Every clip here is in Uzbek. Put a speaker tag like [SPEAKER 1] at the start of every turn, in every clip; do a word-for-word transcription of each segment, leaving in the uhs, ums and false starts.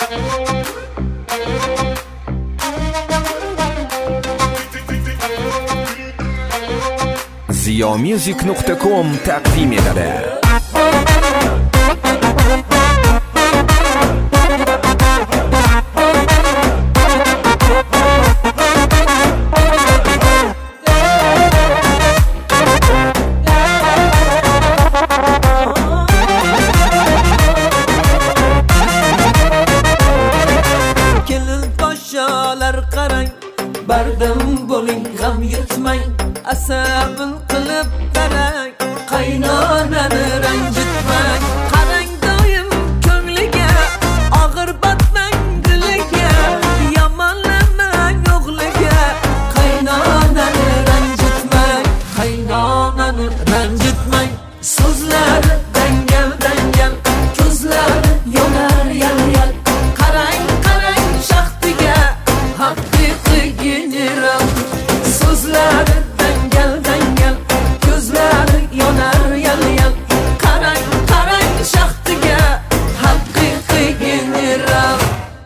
[SPEAKER 1] ziyomusic nuqta com taqdim etadi.
[SPEAKER 2] Qarang, bardam bo'ling, g'am yutmang, asabin qilib qarang, qaynonani ranjitmang. Qarang doim ko'ngliga, og'ir botmang diliga, yomonlamang o'g'liga, qaynonani ranjitmang, qaynonani ranjitmang. So'zlari dangal dangal, ko'zlari yonar yal yal. Qarang qarang shaxtiga, haqiqiy general. So'zlari dangal dangal, ko'zlari yonar yal yal. Qarang qarang shaxtiga, haqiqiy general.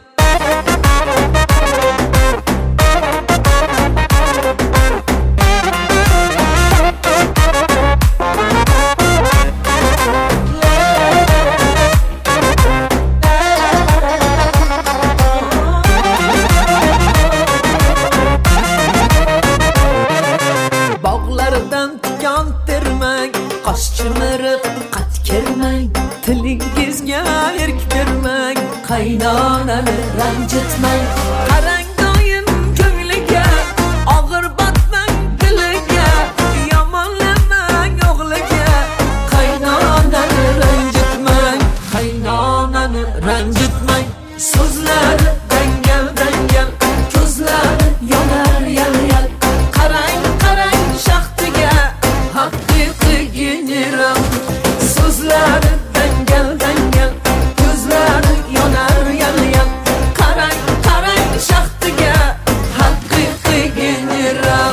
[SPEAKER 2] Bog'lardan tikan termang, qosh chimirib qat kermang, tilingizga erk bermang, qaynonani ranjitmang. Qarang doim ko'ngliga, og'ir botmang diliga, yomonlamang o'g'liga, qaynonani ranjitmang, qaynonani ranjitmang. So'zlari dangal dangal, ko'zlari yonar yal yal. Qarang qarang shaxtiga, haqiqiy general. So'zlari dangal dangal, ko'zlari yonar yal yal. Qarang qarang shaxtiga, haqiqiy general.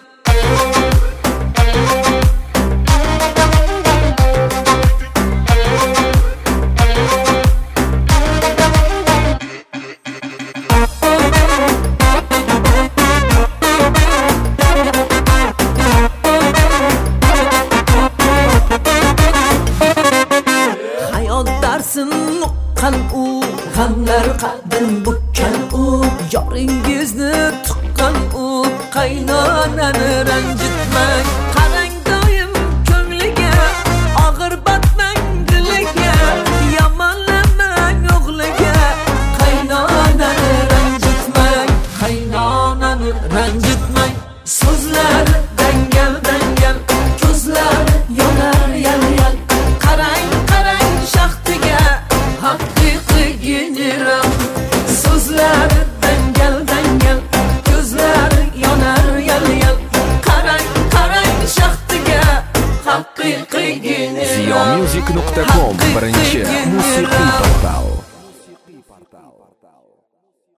[SPEAKER 2] Hayot darsin uqqan u, g'amlar qadrim bukkan u, yoringizni tuqqan u, qaynonani ranjitmang. Qarang doim ko'ngliga, og'ir botmang diliga, yomonlamang o'g'liga, qaynonani ranjitmang, qaynonani ranjitmang. So'zlari dangal dangal, ko'zlari yonar yal yal. Qarang qarang shaxtiga, haqiqiy general. So'zlari dangal dangal, ko'zlari yonar yal yal. Qarang qarang shaxtiga, haqiqiy general.
[SPEAKER 1] ziyomusic nuqta com birinchi musiqiy portal.